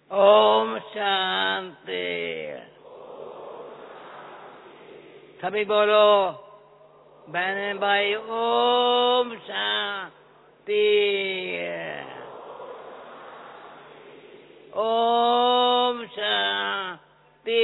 ओम शांति। सभी बोलो बहने भाई, ओम शांति, ओम शांति।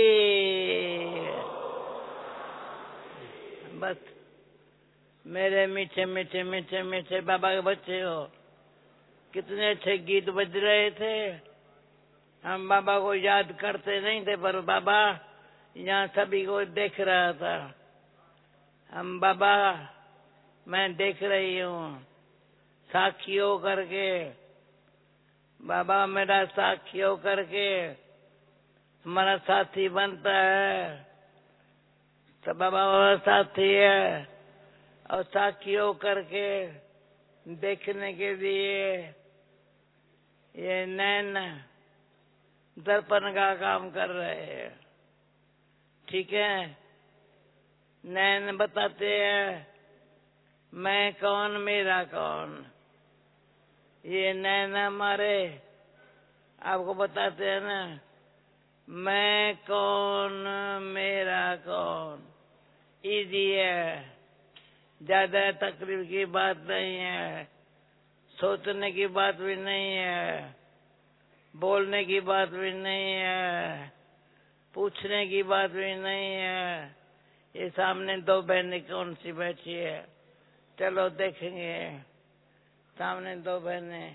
बस मेरे मीठे मीठे मीठे मीठे बाबा के बच्चे हो, कितने अच्छे गीत बज रहे थे। हम बाबा को याद करते नहीं थे, पर बाबा यहाँ सभी को देख रहा था। हम बाबा, मैं देख रही हूँ साक्षी हो करके, बाबा मेरा साक्षी हो करके हमारा साथी बनता है। तो बाबा हमारा साथी है, और साक्षी हो करके देखने के लिए ये नैन दर्पण का काम कर रहे हैं। ठीक है, नैन बताते हैं मैं कौन मेरा कौन। ये नैन हमारे आपको बताते हैं ना, मैं कौन मेरा कौन। इजी है, ज्यादा तकलीफ की बात नहीं है, सोचने की बात भी नहीं है, बोलने की बात भी नहीं है, पूछने की बात भी नहीं है। ये सामने दो बहनें कौन सी बैठी है, चलो देखेंगे। सामने दो बहनें,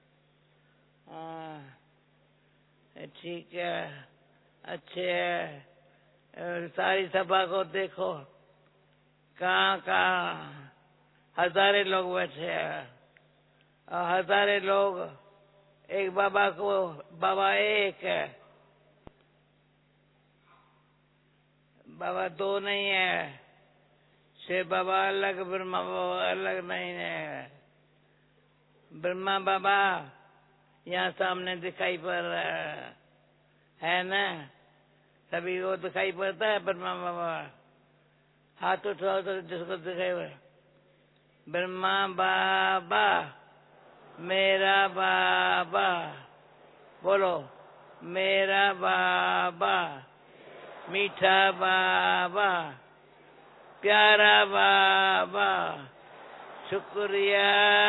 हाँ ठीक है, अच्छे है। सारी सभा को देखो, कहाँ कहाँ हजारे लोग बैठे हैं, और हजारे लोग एक बाबा को, बाबा एक है, बाबा दो नहीं है। शिव बाबा अलग, ब्रह्मा बाबा अलग नहीं है। ब्रह्मा बाबा यहाँ सामने दिखाई पड़ रहा है ना, सभी को दिखाई पड़ता है। ब्रह्मा बाबा हाथ उठाओ तो जिसको दिखाई पड़े। ब्रह्मा बाबा मेरा बाबा, बोलो मेरा बाबा, मीठा बाबा, प्यारा बाबा, शुक्रिया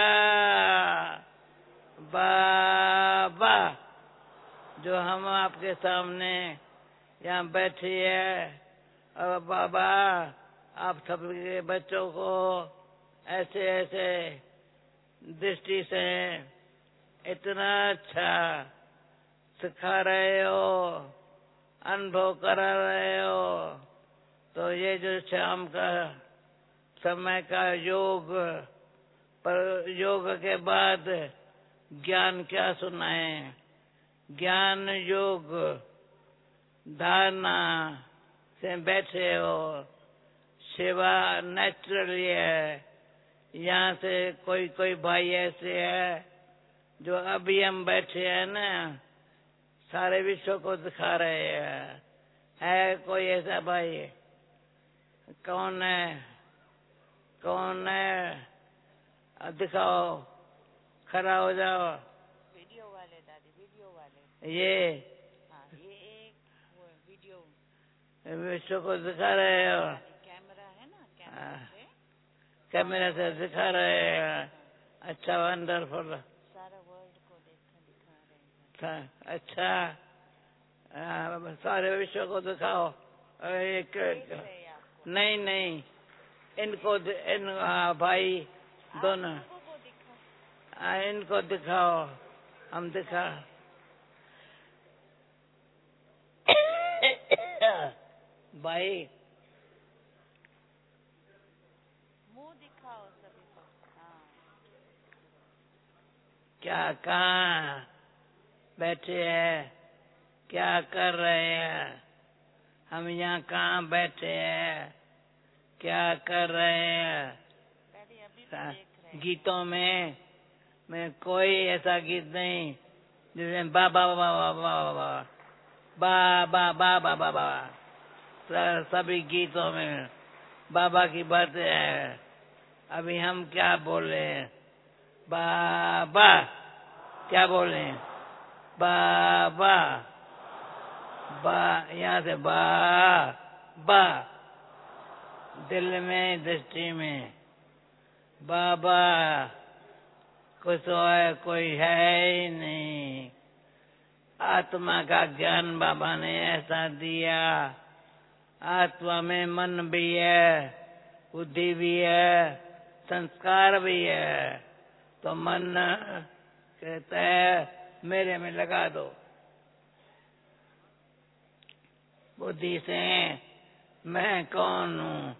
बाबा, जो हम आपके सामने यहाँ बैठे हैं। और बाबा आप सबके बच्चों को ऐसे ऐसे दृष्टि से इतना अच्छा सिखा रहे हो, अनुभव करा रहे हो। तो ये जो शाम का समय का योग, पर योग के बाद ज्ञान क्या सुनाए। ज्ञान योग धारणा से बैठे हो, सेवा नेचुरली है। यहाँ से कोई कोई भाई ऐसे है जो अभी हम बैठे हैं ना, सारे विश्व को दिखा रहे हैं। है कोई ऐसा भाई? कौन है, कौन है? दिखाओ, खड़ा हो जाओ। वीडियो वाले दादी, वीडियो वाले। ये हाँ, ये एक वो वीडियो विश्व को दिखा रहे हो। कैमरा है ना, कैमरा से दिखा रहे हैं। अच्छा, वंडरफुल। सारा वर्ल्ड को दिखा रहे हैं। अच्छा, सारे विश्व को दिखाओ। एक नहीं नहीं, इनको इन भाई दोनों इनको दिखाओ, हम दिखा। भाई मुंह दिखाओ सभी को। हाँ, क्या कहाँ बैठे हैं, क्या कर रहे हैं? हम यहाँ कहाँ बैठे हैं, क्या कर रहे हैं? अभी देख रहे हैं। गीतों में कोई ऐसा गीत नहीं जिसमें बाबा बाबा बाबा बाबा बाबा बाबा, सभी गीतों में बाबा की बातें हैं। अभी हम क्या बोल रहे हैं? बाबा क्या बोल रहे हैं? बाबा, बा यहाँ से बा, दिल में दृष्टि में बाबा, कोई है ही नहीं। आत्मा का ज्ञान बाबा ने ऐसा दिया। आत्मा में मन भी है, बुद्धि भी है, संस्कार भी है। तो मन कहता है मेरे में लगा दो। बुद्धि से मैं कौन हूँ?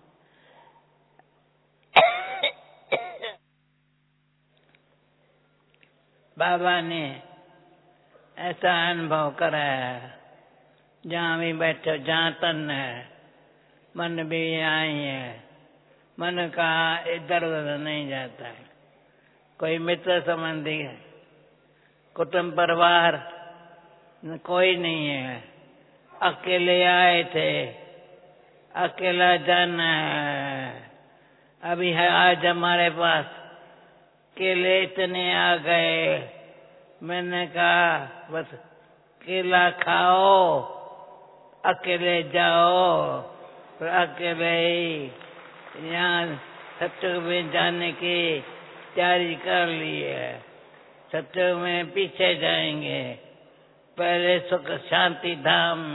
बाबा ने ऐसा अनुभव करा है। जहाँ भी बैठो, जहाँ तन है, मन भी आई है। मन का इधर उधर नहीं जाता है। कोई मित्र संबंधी, कुटुंब परिवार कोई नहीं है। अकेले आए थे, अकेला जाना है। अभी है आज हमारे पास केले इतने आ गए। मैंने कहा बस केला खाओ, अकेले जाओ, और अकेले ही यहाँ सत्संग में जाने की तैयारी कर ली है। सत्संग में पीछे जाएंगे। पहले सुख शांति धाम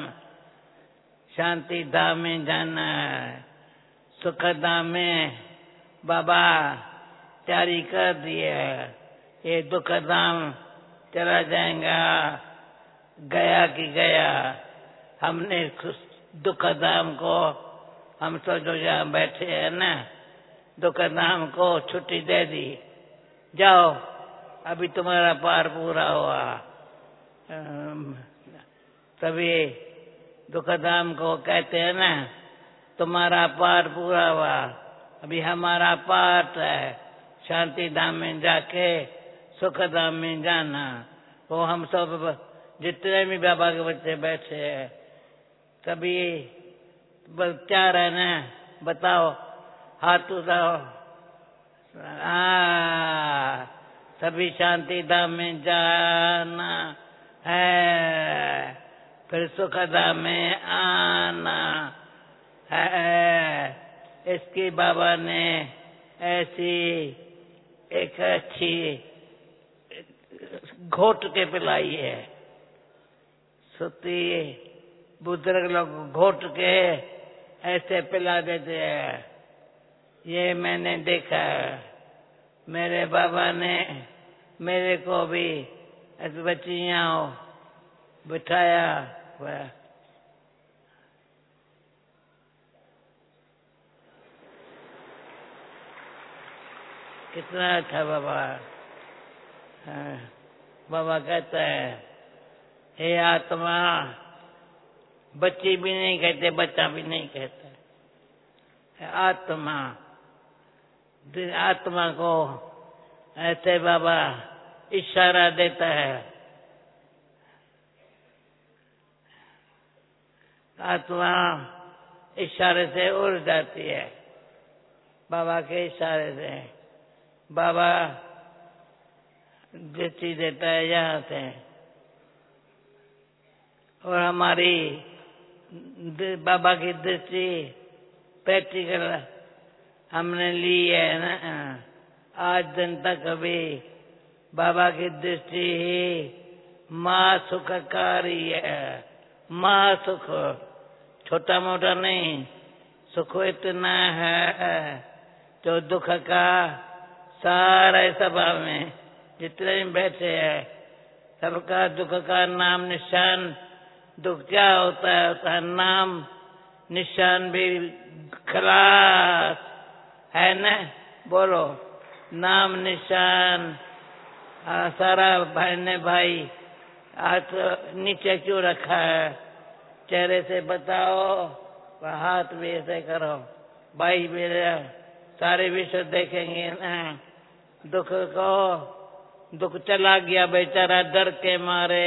में जाना है। सुख धाम में बाबा तैयारी कर दी है। ये दुख धाम चला जाएगा, गया कि गया। हमने दुख धाम को, हम तो जो यहाँ बैठे हैं ना, दुख धाम को छुट्टी दे दी। जाओ, अभी तुम्हारा पार पूरा हुआ। तभी दुख धाम को कहते हैं ना, तुम्हारा पार पूरा हुआ, अभी हमारा पाठ है शांति धाम में जाके सुख धाम में जाना। वो हम सब जितने भी बाबा के बच्चे बैठे हैं, सभी क्या रहना है बताओ, हाथ उठाओ। सभी शांति धाम में जाना है, फिर सुख धाम में आना है। इसकी बाबा ने ऐसी एक अच्छी घोट के पिलाई है। सुती बुजुर्ग लोग घोट के ऐसे पिला देते हैं। ये मैंने देखा है। मेरे बाबा ने मेरे को भी ऐसे बच्चियां बिठाया हुआ। कितना अच्छा बाबा। हाँ, बाबा कहता है, हे आत्मा, बच्ची भी नहीं कहते, बच्चा भी नहीं कहता। आत्मा, आत्मा को ऐसे बाबा इशारा देता है। आत्मा इशारे से उड़ जाती है, बाबा के इशारे से। बाबा दृष्टि देता है यहाँ से, और हमारी बाबा की दृष्टि प्रैक्टिकल हमने ली है ना। आज दिन तक भी बाबा की दृष्टि ही माँ सुखकारी है। माँ सुख, छोटा मोटा नहीं, सुख इतना है जो दुख का सारे सभा में जितने भी बैठे हैं, सबका दुख का नाम निशान। दुख क्या होता है? होता है नाम निशान भी खलास है न। बोलो, नाम निशान। सारा भाई ने भाई हाथ नीचे क्यों रखा है? चेहरे से बताओ, हाथ भी ऐसे करो। भाई मेरे सारे विश्व देखेंगे ना दुख को। दुख चला गया बेचारा डर के मारे।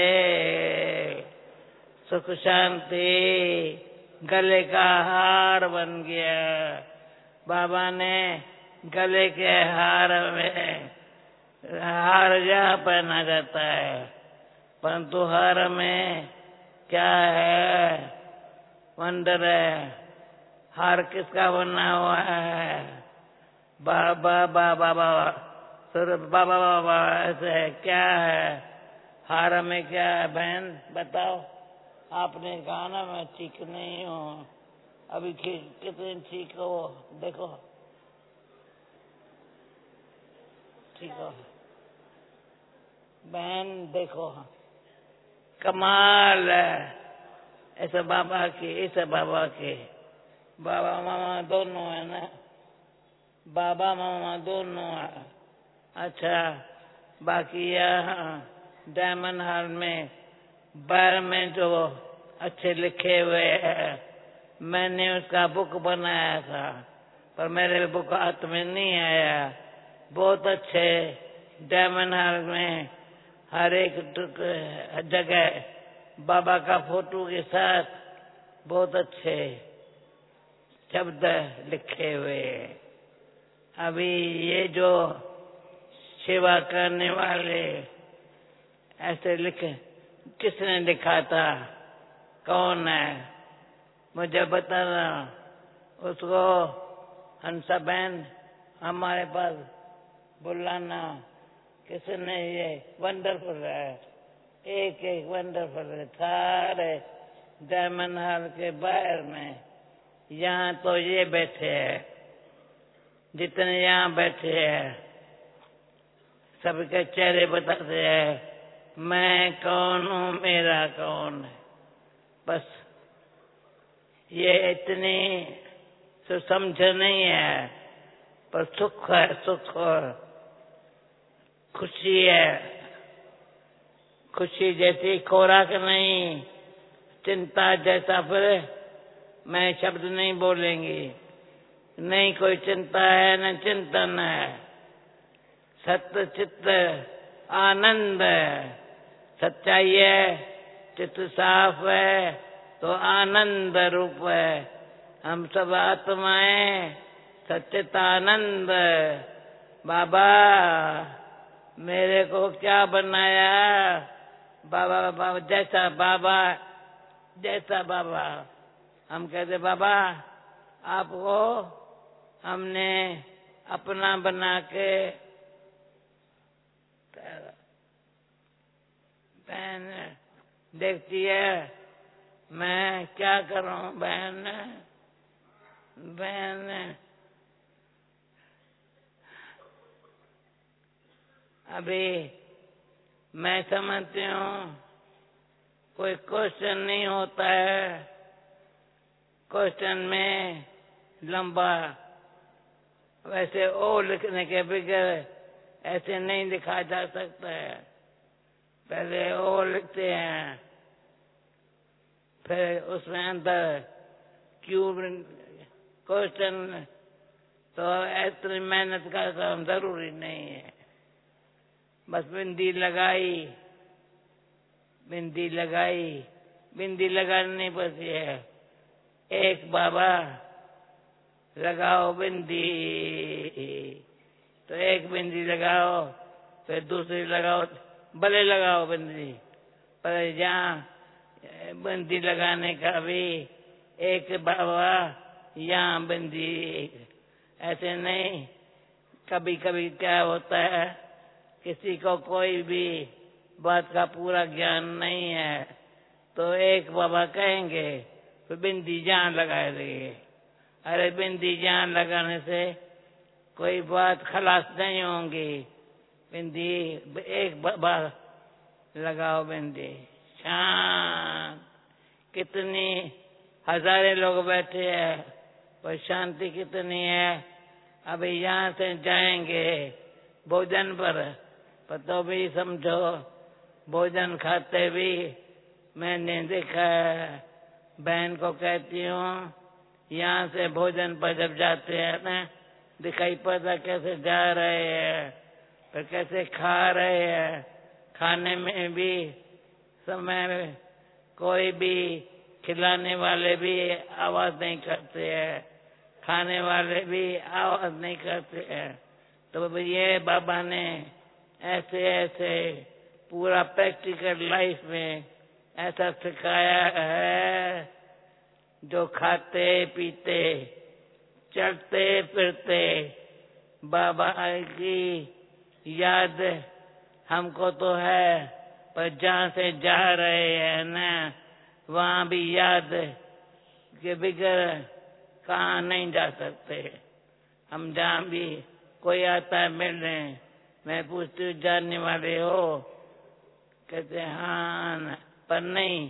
सुख शांति गले का हार बन गया। बाबा ने गले के हार में हार जहाँ पहना जाता है, परंतु हार में क्या है? वंडर है। हार किसका बना हुआ है? बाबा बाबा बाबा सिर्फ बाबा बाबा ऐसे है। क्या है हार में? क्या है बहन बताओ? आपने कहा ना मैं ठीक नहीं हूँ। अभी कितने ठीक हो? देखो ठीक हो बहन, देखो कमाल है ऐसे बाबा की, ऐसे बाबा के। बाबा मामा दोनों है ना, बाबा मामा दोनों है। अच्छा, बाकी यहाँ डायमंड हॉल में बार में जो अच्छे लिखे हुए हैं, मैंने उसका बुक बनाया था, पर मेरे बुक हाथ में नहीं आया। बहुत अच्छे डायमंड हॉल में हर एक जगह बाबा का फोटो के साथ बहुत अच्छे शब्द लिखे हुए हैं। अभी ये जो सेवा करने वाले ऐसे लिखे, किसने लिखा था? कौन है? मुझे बताना। उसको हंसा बहन हमारे पास बुलाना। किसने? ये वंडरफुल है, एक एक वंडरफुल है सारे डायमंड हॉल के बाहर में। यहाँ तो ये बैठे हैं, जितने यहाँ बैठे हैं सबके चेहरे बताते हैं मैं कौन हूँ, मेरा कौन है। बस ये इतनी समझ नहीं है, पर सुख है, सुख और खुशी है। खुशी जैसी खुराक नहीं, चिंता जैसा फिर मैं शब्द नहीं बोलेंगी। नहीं कोई चिंता है न चिंतन है। सत्य चित्त आनंद है। सच्चाई है, चित्त साफ है तो आनंद रूप है। हम सब आत्माएं सच्चित आनंद। बाबा मेरे को क्या बनाया? बाबा बाबा जैसा बाबा, जैसा बाबा। हम कहते बाबा आपको हमने अपना बना के। बहन देखती है मैं क्या करूं? बहन बहन अभी मैं समझती हूँ कोई क्वेश्चन नहीं होता है। क्वेश्चन में लंबा वैसे ओ लिखने के बगैर ऐसे नहीं लिखा जा सकता है। पहले ओ लिखते हैं, फिर उसमें अंदर क्यों क्वेश्चन। तो इतनी मेहनत का काम जरूरी नहीं है। बस बिंदी लगाई, बिंदी लगाई, बिंदी लगानी नहीं पड़ती है। एक बाबा लगाओ बिंदी, तो एक बिंदी लगाओ, फिर दूसरी लगाओ, भले लगाओ बिंदी, पर जहाँ बिंदी लगाने का भी एक बाबा, यहाँ बिंदी। ऐसे नहीं। कभी कभी क्या होता है, किसी को कोई भी बात का पूरा ज्ञान नहीं है, तो एक बाबा कहेंगे तो बिंदी जान लगा देंगे। अरे बिंदी जान लगाने से कोई बात खलास नहीं होंगी। बिंदी एक बाबा लगाओ, बिंदी शांत। कितनी हजारे लोग बैठे हैं, पर शांति कितनी है। अभी यहाँ से जाएंगे भोजन पर तो भी समझो भोजन खाते भी मैंने देखा है। बहन को कहती हूँ यहाँ से भोजन पर जब जाते हैं ना, दिखाई पड़ता कैसे जा रहे हैं, फिर कैसे खा रहे हैं। खाने में भी समय कोई भी खिलाने वाले भी आवाज नहीं करते हैं, खाने वाले भी आवाज नहीं करते हैं। तो ये बाबा ने ऐसे ऐसे पूरा प्रैक्टिकल लाइफ में ऐसा सिखाया है, जो खाते पीते चलते फिरते बाबा की याद हमको तो है, पर जहाँ से जा रहे हैं न, वहाँ भी याद के बगैर कहाँ नहीं जा सकते। हम जहाँ भी कोई आता है मिलने, मैं पूछती हूँ जानने वाले हो, कहते हाँ न, पर नहीं।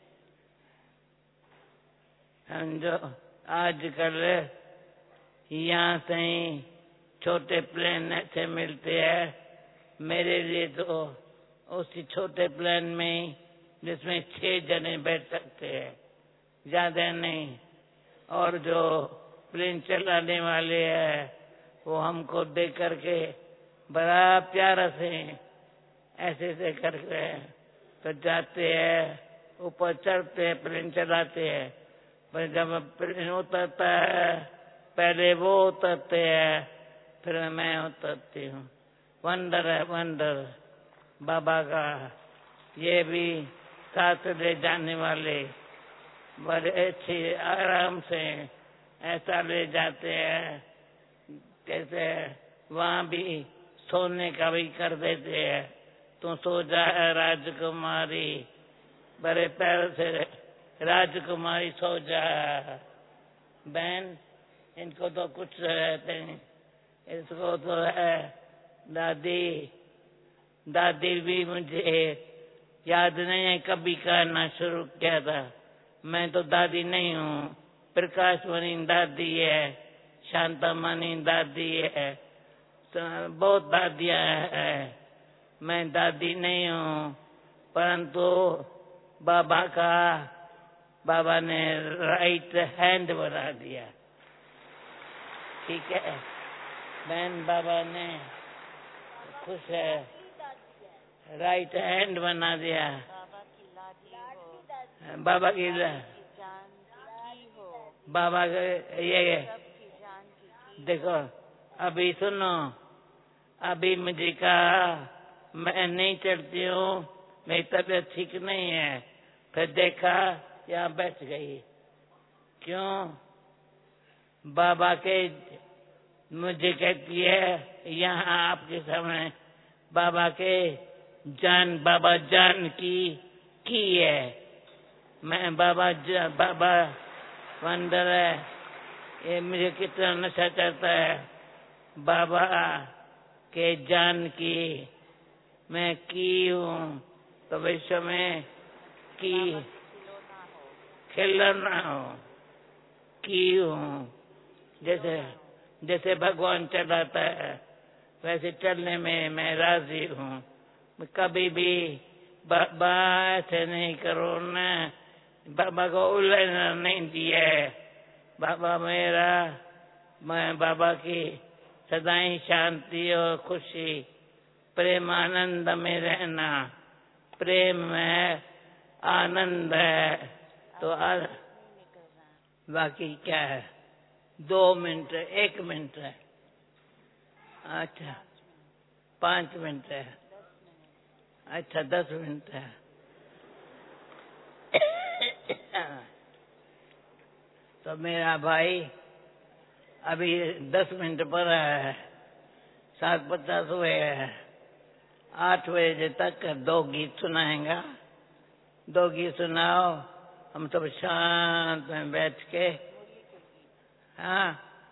हम जो आजकल यहाँ से ही छोटे प्लेन ऐसे मिलते हैं, मेरे लिए तो उसी छोटे प्लेन में जिसमें 6 जने बैठ सकते हैं, ज्यादा नहीं। और जो प्लेन चलाने वाले हैं वो हमको देख करके बड़ा प्यारा से ऐसे ऐसे करके तो जाते हैं, ऊपर चढ़ते हैं, प्लेन चलाते हैं। पर जब प्लेन उतरता है, पहले वो उतरते हैं, फिर मैं उतरती हूँ। वंडर है वंडर बाबा का। ये भी साथ ले जाने वाले बड़े अच्छे आराम से ऐसा ले जाते हैं, कैसे वहाँ भी सोने का भी कर देते हैं। तू सो जा राजकुमारी, बड़े पैर से राजकुमारी सो जा। बहन, इनको तो कुछ रहते हैं, इसको तो है दादी। दादी भी मुझे याद नहीं है कभी कहना शुरू किया था। मैं तो दादी नहीं हूँ, प्रकाशमणि दादी है, शांतामणि दादी है, तो बहुत दादियाँ हैं। मैं दादी नहीं हूँ, परंतु बाबा ने राइट हैंड बना दिया। ठीक है बहन, बाबा ने खुश है, राइट हैंड बना दिया। बाबा की बाबा ये देखो, अभी सुनो, अभी मुझे कहा मैं नहीं चढ़ती हूँ, मेरी तबीयत ठीक नहीं है, फिर देखा यहाँ बैठ गई। क्यों? बाबा के मुझे कहती है यहाँ आपके सामने बाबा के बाबा जान की है। मैं बाबा वंडर है, ये मुझे कितना नशा चढ़ता है। बाबा के जान की मैं की हूँ, तो विश्व में की खिलौना हो की हूँ। जैसे भगवान चलाता है वैसे चलने में मैं राजी हूँ। कभी भी बाबा ऐसे नहीं करो न, बाबा को उलझना नहीं दिया है। बाबा मेरा, मैं बाबा की सदाई शांति और खुशी, प्रेम आनंद में रहना। प्रेम में आनंद है तो बाकी क्या है? 2 मिनट, 1 मिनट है, अच्छा 5 मिनट है, अच्छा 10 मिनट है। तो मेरा भाई अभी 10 मिनट पर है, 7:50 हुए हैं, 8 बजे तक 2 गीत सुनाएगा। 2 गीत सुनाओ, हम सब शांत में बैठ के। हाँ,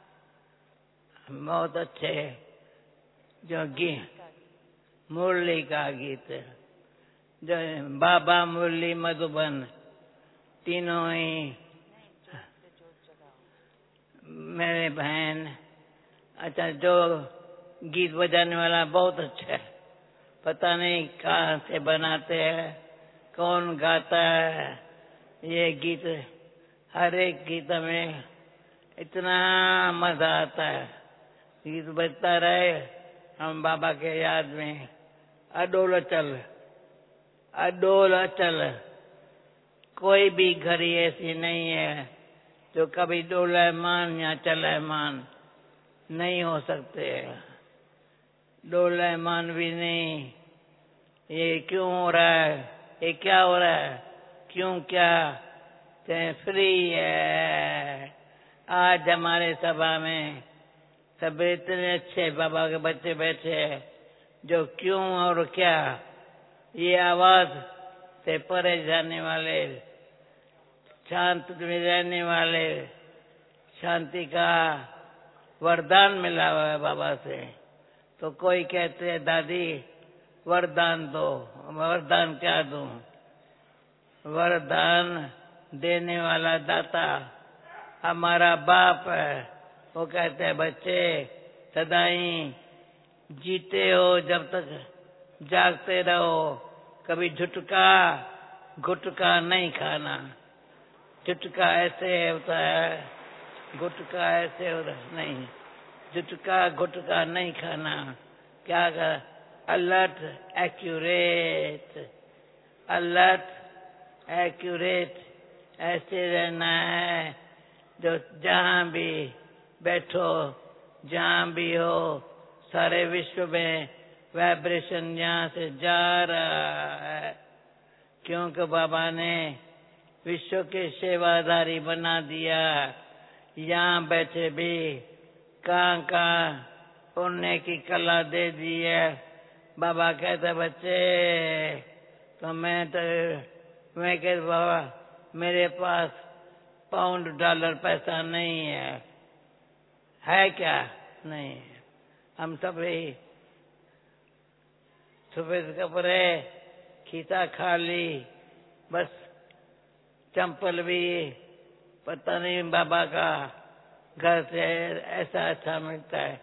बहुत अच्छे जो मुरली का गीत, जो बाबा मुरली मधुबन, तीनों ही मेरे बहन। अच्छा, जो गीत बजाने वाला बहुत अच्छा है, पता नहीं कहाँ से बनाते हैं, कौन गाता है ये गीत। हर एक गीत में इतना मजा आता है, गीत बजता रहे, हम बाबा के याद में अडोल अचल, अडोल अचल। कोई भी घड़ी ऐसी नहीं है जो कभी डोलायमान या चलायमान नहीं हो सकते। डोलायमान भी नहीं ये क्यों हो रहा है, ये क्या हो रहा है, क्यों, क्या फ्री है। आज हमारे सभा में सब इतने अच्छे बाबा के बच्चे बैठे हैं जो क्यों और क्या ये आवाज से परे जाने वाले, शांत में रहने वाले, शांति का वरदान मिला हुआ है बाबा से। तो कोई कहते हैं दादी वरदान दो, वरदान क्या दूं? वरदान देने वाला दाता हमारा बाप है। वो कहते हैं बच्चे सदाई जीते हो जब तक जागते रहो, कभी झुटका गुटका नहीं खाना। झुटका ऐसे होता है, गुटका ऐसे होता नहीं, झुटका गुटका नहीं खाना। क्या कर, अलर्ट एक्यूरेट, अलर्ट एक्यूरेट ऐसे रहना है। जो जहाँ भी बैठो, जहाँ भी हो, सारे विश्व में वाइब्रेशन यहाँ से जा रहा है, क्योंकि बाबा ने विश्व के सेवादारी बना दिया। यहाँ बैठे भी कहाँ उड़ने की कला दे दी है। बाबा कहते बच्चे तो मैं कहते बाबा मेरे पास पाउंड डॉलर पैसा नहीं है क्या? नहीं है। हम सब ही सफेद कपड़े, खीसा खाली, बस चंपल भी पता नहीं बाबा का घर से ऐसा अच्छा मिलता है।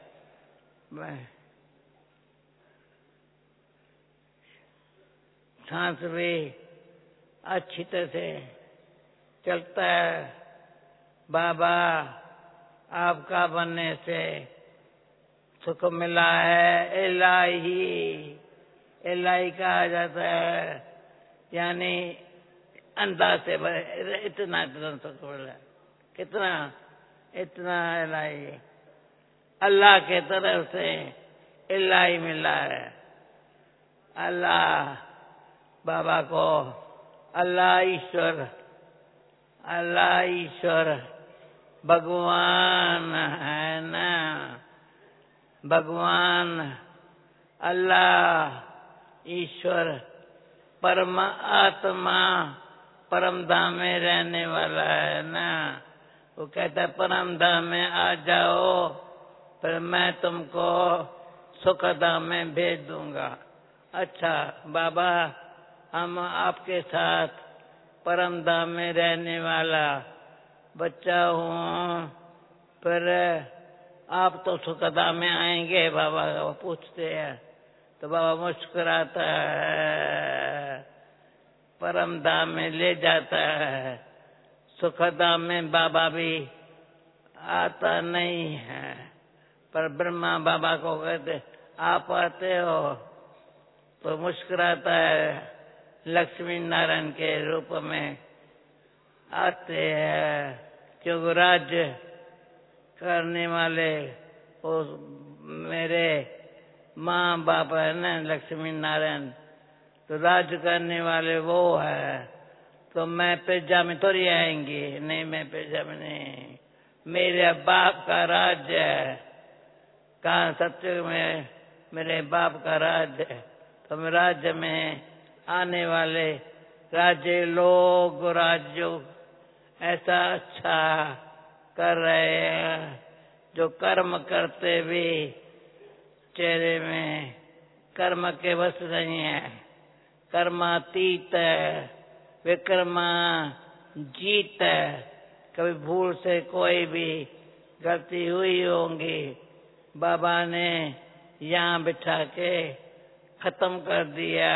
सांस भी अच्छी तरह से चलता है। बाबा आपका बनने से सुख मिला है। इलाही, इलाही कहा जाता है, यानी अंदाज से इतना इतना सुख मिला। कितना? इतना इलाही, अल्लाह के तरफ से इलाही मिला है। अल्लाह बाबा को अल्लाह ईश्वर, अल्लाह ईश्वर भगवान है ना। भगवान अल्लाह ईश्वर परम आत्मा परम धाम में रहने वाला है ना। वो कहता है परम धाम में आ जाओ, पर मैं तुमको सुख धाम में भेज दूंगा। अच्छा बाबा, हम आपके साथ परम धाम में रहने वाला बच्चा हूँ, पर आप तो सुख धाम में आएंगे? बाबा वो पूछते हैं तो बाबा मुस्कुराता है, परम धाम में ले जाता है। सुख धाम में बाबा भी आता नहीं है, पर ब्रह्मा बाबा को कहते आप आते हो, तो मुस्कुराता है। लक्ष्मी नारायण के रूप में आते हैं, क्योंकि राज्य करने वाले वो मेरे माँ बाप है ना, लक्ष्मी नारायण, तो राज्य करने वाले वो है। तो मैं पेजा में थोड़ी आएंगी, नहीं मैं पेजा में नहीं, मेरे बाप का राज्य है। कहाँ सत्य में मेरे बाप का राज्य है, तो मैं राज्य में आने वाले राज्य लोग राज्य ऐसा अच्छा कर रहे हैं, जो कर्म करते भी चेहरे में कर्म के वश नहीं है, कर्मातीत है, विकर्मा जीत है। कभी भूल से कोई भी गलती हुई होंगी, बाबा ने यहाँ बिठा के खत्म कर दिया।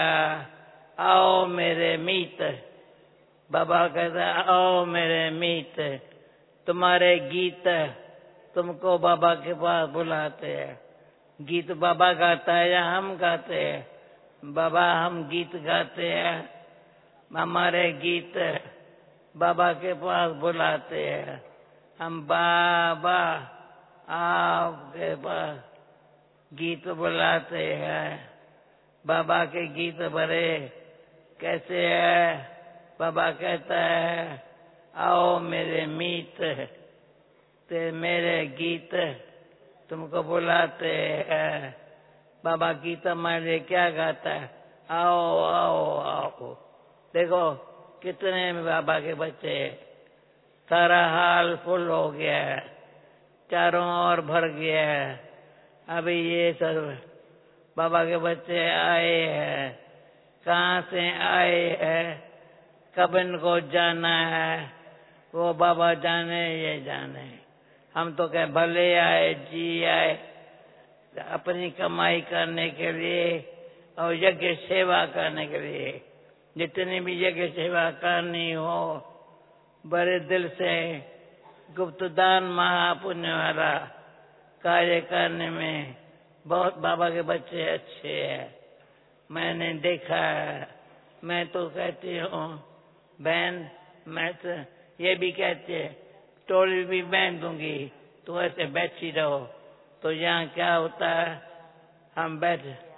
आओ मेरे मीत, बाबा कहता आओ मेरे मीत, तुम्हारे गीत तुमको बाबा के पास बुलाते हैं। गीत बाबा गाता है या हम गाते हैं? बाबा हम गीत गाते हैं, हमारे गीत बाबा के पास बुलाते हैं। हम बाबा आपके पास गीत बुलाते हैं। बाबा के गीत बड़े कैसे है। बाबा कहता है आओ मेरे मीत, ते मेरे गीत तुमको बुलाते हैं। बाबा गीत हमारे क्या गाता है, आओ आओ आओ। देखो कितने बाबा के बच्चे, सारा हाल फुल हो गया है, चारों ओर भर गया है। अभी ये सब बाबा के बच्चे आए हैं, कहाँ से आए हैं, कब इनको जाना है, वो बाबा जाने ये जाने। हम तो कह भले आए जी आए अपनी कमाई करने के लिए और यज्ञ सेवा करने के लिए। जितनी भी यज्ञ सेवा करनी हो बड़े दिल से गुप्त दान महापुण्य वाला कार्य करने में बहुत बाबा के बच्चे अच्छे हैं, मैंने देखा है। मैं तो कहती हूँ बहन, मैं तो ये भी कहते टोली भी बांध दूंगी, तो ऐसे बैठी रहो। तो यहाँ क्या होता है, हम बैठ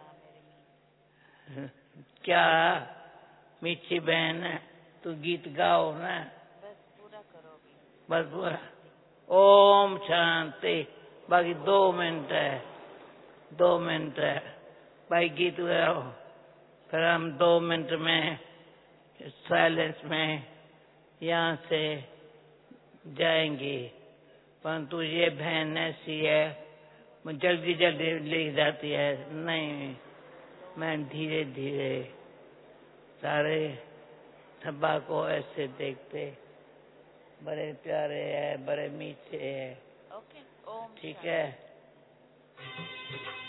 क्या मीठी बहन है, तू गीत गाओ ना, बस पूरा करो अभी। बस पूरा। ओम शांति। बाकी 2 मिनट है, 2 मिनट है भाई, गीत गाओ। फिर हम 2 मिनट में साइलेंस में यहाँ से जाएंगे। परंतु ये बहन ऐसी है, जल्दी जल्दी लिख जाती है, नहीं मैं धीरे धीरे। सारे सभा को ऐसे देखते, बड़े प्यारे हैं, बड़े मीठे हैं। ओके, ओम ठीक शांति। है।